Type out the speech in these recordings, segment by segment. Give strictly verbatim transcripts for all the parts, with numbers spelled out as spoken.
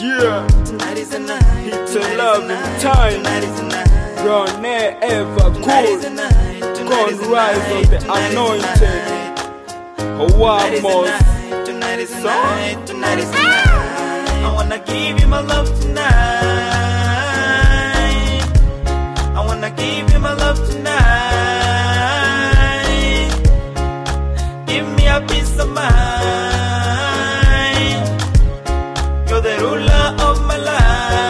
Yeah, tonight is the night. it's a loving time. Tonight is the night. Brown hair ever cool. God rise of the anointed. Hawamos. Tonight is the night. Tonight is the night. I wanna give you my love tonight. I wanna give you my love tonight. Give me a peace of mind. You're the ruler of my life.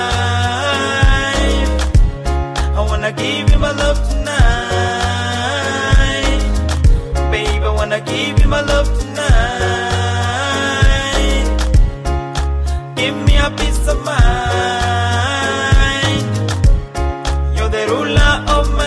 I wanna give you my love tonight. Babe, I wanna give you my love tonight. Give me a peace of mind. You're the ruler of my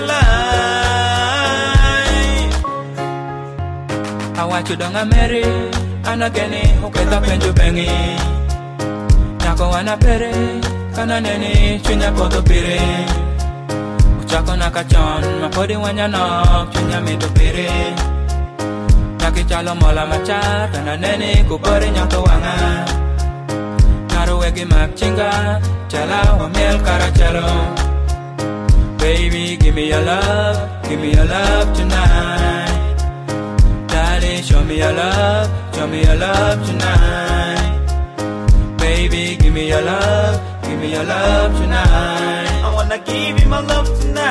life. I want you don't marry. Ana geni uketa penjo bengi. Nyako wana pere. Kana neni chunya koto pire. Uchako nakachon. Mapodi wanya nok chunya mito pire. Nyaki chalo mola machar. Kana neni kupore nyako wanga. Naru wegi makchinga. Chala wa miel karachalo. Baby, give me your love. Give me your love tonight. Show me your love, show me your love tonight. Baby, give me your love, give me your love tonight. I wanna give you my love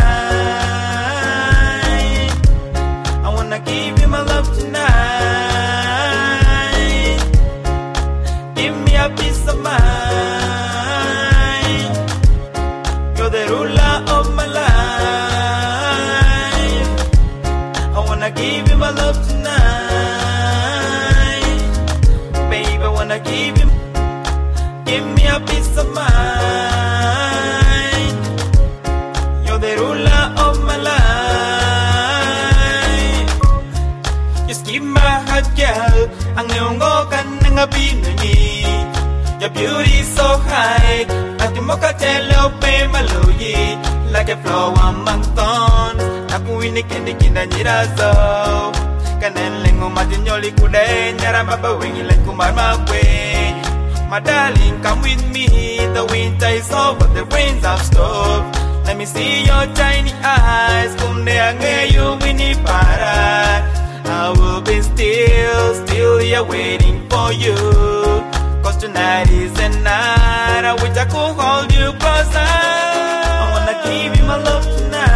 tonight. I wanna give you my love tonight. Give me a peace of mind. You're the ruler of my life. I wanna give you my love tonight. Baby, I wanna give you, give me a peace of mind. You're the ruler of my life. Just give my heart, girl. Ang neongo ka nang abinangi. Your beauty is so high. At yung mokatelo pe maluyi. Like a flower among thorns. Napuwinik hindi kinanyirazo. Kaneleng umajinyoli kude. Nyara mabawing ilan kumarmagwe. My darling, come with me. The winter is over, the rains have stopped. Let me see your tiny eyes. Kunde angeyo wini para. I will be still, still here waiting for you. Cause tonight is the night. I wish I could hold you closer. I wanna give you my love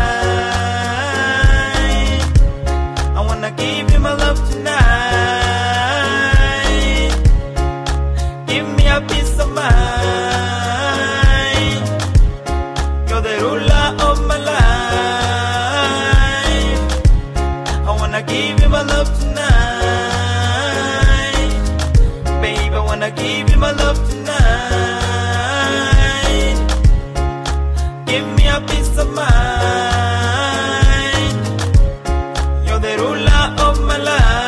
tonight. I wanna give you my love tonight. Give me a peace of mind. You're the ruler of my life. I wanna give you my love tonight. Babe, I wanna give you my love tonight. Give me a peace of mind. You're the ruler of my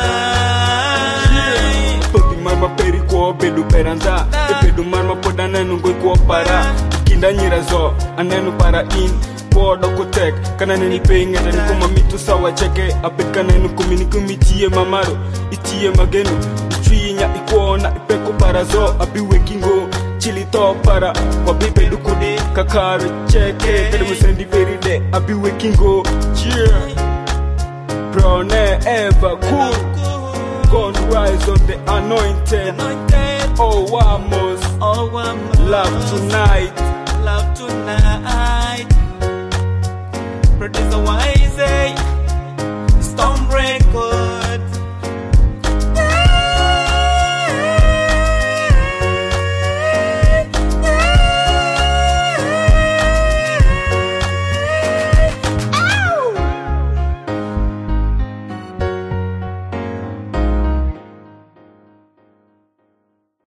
life. Podi marma peri ko bedu peranda. E bedu marma poda nenu ngoi ko para. Kinda nyirazo anenu para in. Podo kutek kana neni penge tani kuma mitu sawa cheke. Apet kana nenu kumini kumitie mamaro. Itie magenu. Itrinya ikuona ipeko parazo. Abi wekingo chili to para. Wabi bedu kude kakari cheke. Tele musendi veride. Abi wekingo. Cheer. Brown hair ever cool. God rise on the anointed. Oh, vamos. Oh, vamos. Love tonight. Love tonight. Produce the wine.